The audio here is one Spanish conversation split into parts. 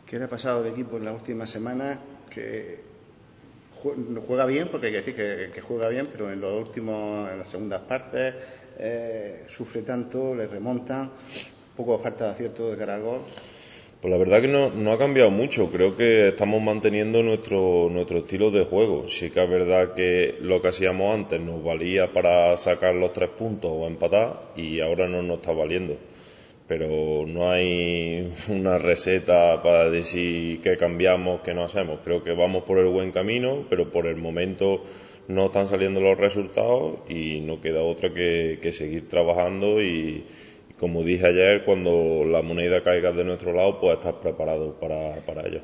¿Qué le ha pasado al equipo en las últimas semanas? Que juega bien, porque hay que decir que juega bien, pero en las segundas partes, sufre tanto, le remontan, poco falta de acierto de cara al gol. Pues la verdad que no ha cambiado mucho. Creo que estamos manteniendo nuestro estilo de juego. Sí que es verdad que lo que hacíamos antes nos valía para sacar los 3 puntos o empatar, y ahora no nos está valiendo. Pero no hay una receta para decir qué cambiamos, qué no hacemos. Creo que vamos por el buen camino, pero por el momento no están saliendo los resultados y no queda otra que seguir trabajando y, como dije ayer, cuando la moneda caiga de nuestro lado, pues estar preparado para ello.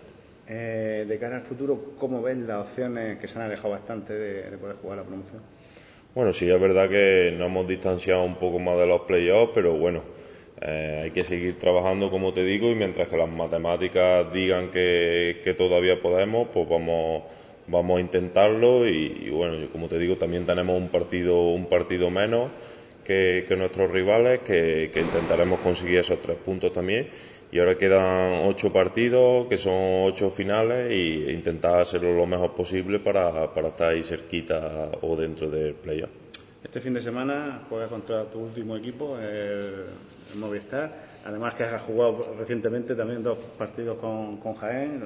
De cara al futuro, ¿cómo ves las opciones que se han alejado bastante de poder jugar la promoción? Bueno, sí, es verdad que nos hemos distanciado un poco más de los playoffs, pero bueno, hay que seguir trabajando, como te digo, y mientras que las matemáticas digan que todavía podemos, pues vamos a intentarlo y bueno, como te digo, también tenemos un partido menos que nuestros rivales, que intentaremos conseguir esos 3 puntos también. Y ahora quedan 8 partidos, que son 8 finales, e intentar hacerlo lo mejor posible para estar ahí cerquita o dentro del playoff. Este fin de semana juegas contra tu último equipo, el Movistar. Además que has jugado recientemente también 2 partidos con Jaén,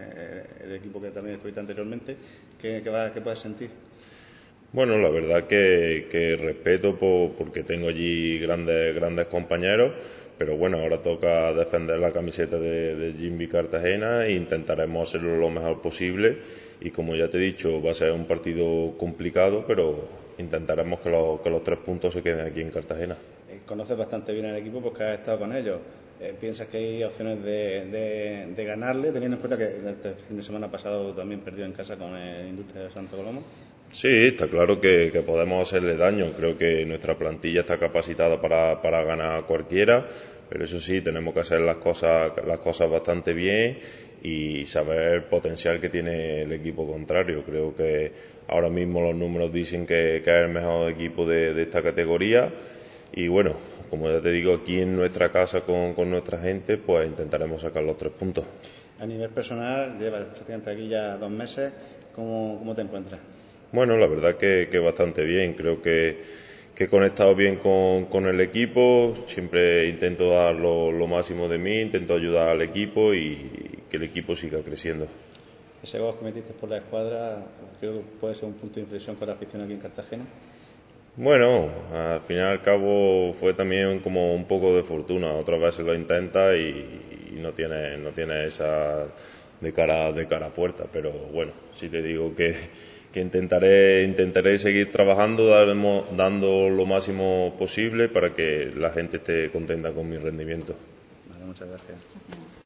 el equipo que también estuviste anteriormente. ¿Qué puedes sentir? Bueno, la verdad que respeto porque tengo allí grandes compañeros, pero bueno, ahora toca defender la camiseta de Jimmy Cartagena e intentaremos hacerlo lo mejor posible. Y como ya te he dicho, va a ser un partido complicado, pero intentaremos que los 3 puntos se queden aquí en Cartagena. Conoces bastante bien el equipo porque has estado con ellos. ¿Piensas que hay opciones de ganarle, teniendo en cuenta que este fin de semana pasado también perdió en casa con el Industria de Santo Coloma? Sí, está claro que podemos hacerle daño. Creo que nuestra plantilla está capacitada para ganar a cualquiera, pero eso sí, tenemos que hacer las cosas bastante bien y saber el potencial que tiene el equipo contrario. Creo que ahora mismo los números dicen que es el mejor equipo de esta categoría y bueno, como ya te digo, aquí en nuestra casa con nuestra gente, pues intentaremos sacar los 3 puntos. A nivel personal, llevas prácticamente aquí ya 2 meses. ¿Cómo te encuentras? Bueno, la verdad que bastante bien. Creo que he conectado bien con el equipo. Siempre intento dar lo máximo de mí, intento ayudar al equipo y que el equipo siga creciendo. Ese gol que metiste por la escuadra, creo que puede ser un punto de inflexión para la afición aquí en Cartagena. Bueno, al fin y al cabo fue también como un poco de fortuna. Otras veces lo intenta y no tiene esa de cara a puerta. Pero bueno, sí te digo que intentaré seguir trabajando, dando lo máximo posible para que la gente esté contenta con mi rendimiento. Vale, muchas gracias.